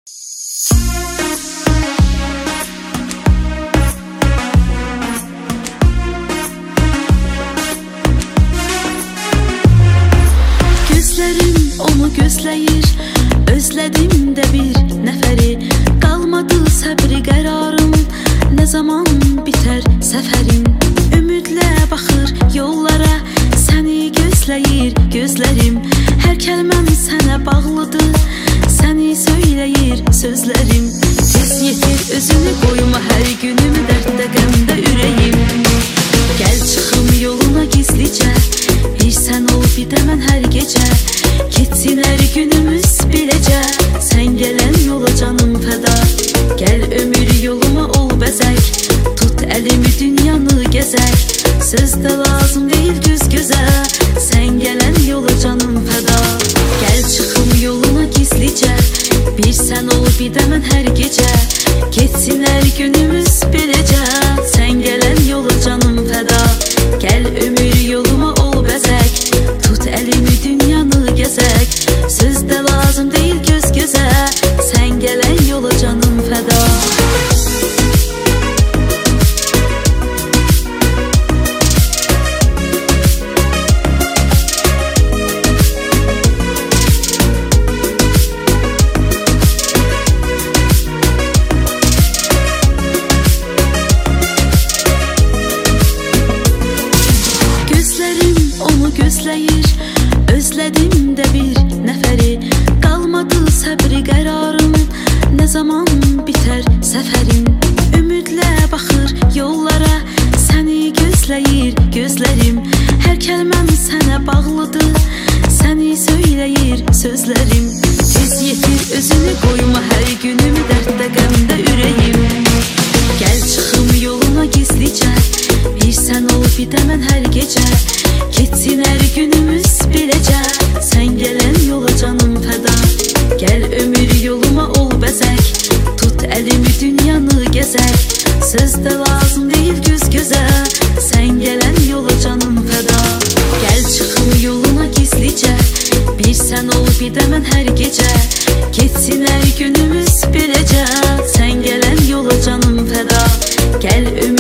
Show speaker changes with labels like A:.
A: Gözlerim onu gözləyir, özlədim də bir nəfəri. Qalmadı səbri qərarım, nə zaman bitər səfərin. Ümidlə baxır yollara, səni gözləyir gözlərim. Hər kəlməm sənə bağlıdır, səni söyləyir sözlərim. Tez yetir özünü qoyma hər günüm, dərddə qəmdə ürəyim. Gəl çıxım yoluna gizlicə, bir sən ol bir də mən hər gecə. Keçsin hər günümüz beləcə, sən gələn yola canım fəda. Gəl ömür yoluma ol bəzək, tut əlimi dünyanı gəzək. Söz də lazım deyil göz gözə, sən gələn yola canım fəda. Gəl çıxım yoluna gizlicə, bir sən ol bir də mən hər gecə. Keçsin hər günümüz beləcə, sən gələn yola canım fəda. Gəl ömür yoluma ol bəzək, tut əlimi dünyanı gəzək. Söz də lazım deyil göz gözə, sən gələn yola canım fəda. Gözləyir, özlədim də bir nəfəri. Qalmadı səbri qərarım, nə zaman bitər səfərin. Ümidlə baxır yollara, səni gözləyir gözlərim. Hər kəlməm sənə bağlıdır, səni söyləyir sözlərim. Tez yetir özünü qoyma hər günüm, dərddə qəmdə ürəyim. Gəl çıxım yoluna gizlicə, bir sən ol bir də mən hər gecə. Keçsin hər günümüz beləcə, sən gələn yola canım fəda. Gəl ömür yoluma ol bəzək, tut əlimi dünyanı gəzək. Söz də lazım deyil göz gözə, sən gələn yola canım fəda. Gəl çıxım yoluna gizlicə, bir sən ol bir də mən hər gecə. Keçsin hər günümüz beləcə, sən gələn yola canım fəda. Gəl ömür